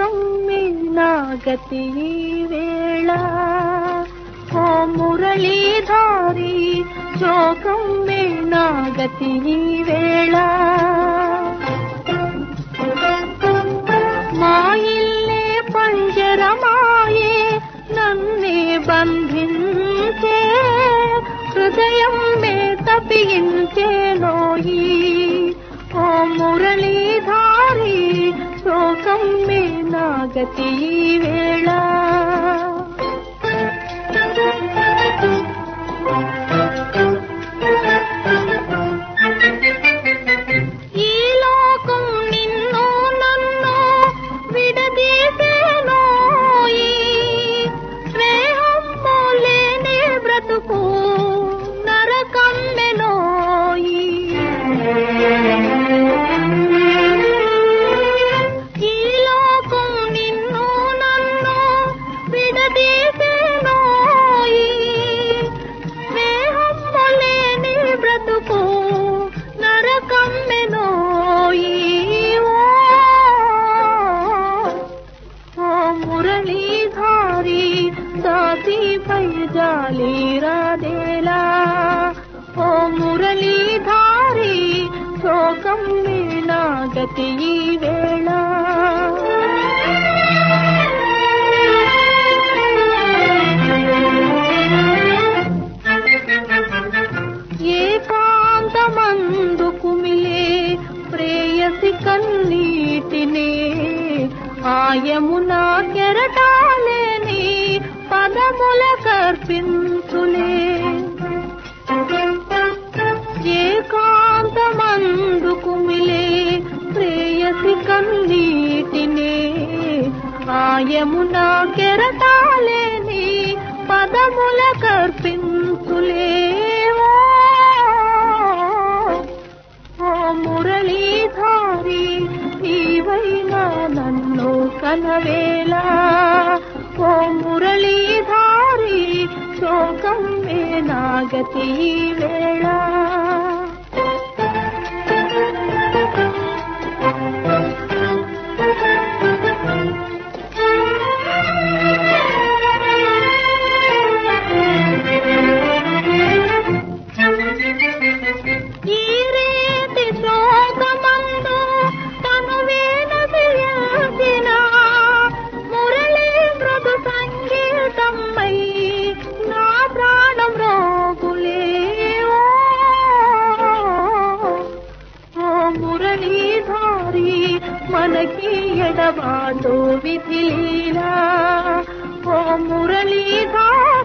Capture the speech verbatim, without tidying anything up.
శోకమ్మే నా గతి వేళ ఓ మురళీధారి శోకమ్మే నా గతి వేళ మా ఇల్లే పంజరమాయే నన్నే బంధించే హృదయం మే తపించే నోయి ఓ మురళీధారి శోకమ్మే నా గతి వేళ ఈ లోకం నిన్ను నన్ను విడదీసేనోయి స్నేహం లేని బ్రతుకు నరకమ్మెనోయి ఈ లోకం నిన్ను నన్ను విడదీసేనోయి స్నేహం లేని బ్రతుకు నరకమ్మెనోయి ఓ మురళీధారి దాసిపై జాలి రాదేలా ఓ మురళీధారి శోకమ్మే నా గతి వేళ ఏకాంతమందు కుమిలే ప్రేయసి కన్నీటినే ఆయమునా కెరటాలేని పదముల కర్పించులే ఏకాంతమందు కుమిలే ప్రేయసి కన్నీటినే ఆయమునా కెరటాలేని పదముల కర్పించులే ఓ మురళీధారి నీవైనా నన్ను కనవేలా ఓ మురళీధారి శోకమ్మే నా గతి వేళ ఈ రీతి శోకమందు తనువేన వియసిన మురళీ మృదు సంగీతమై నా ప్రాణం రోగులే ఓ మురళీధారి మనకి ఎడబాటు విధిలీలా ఓ మురళీధారి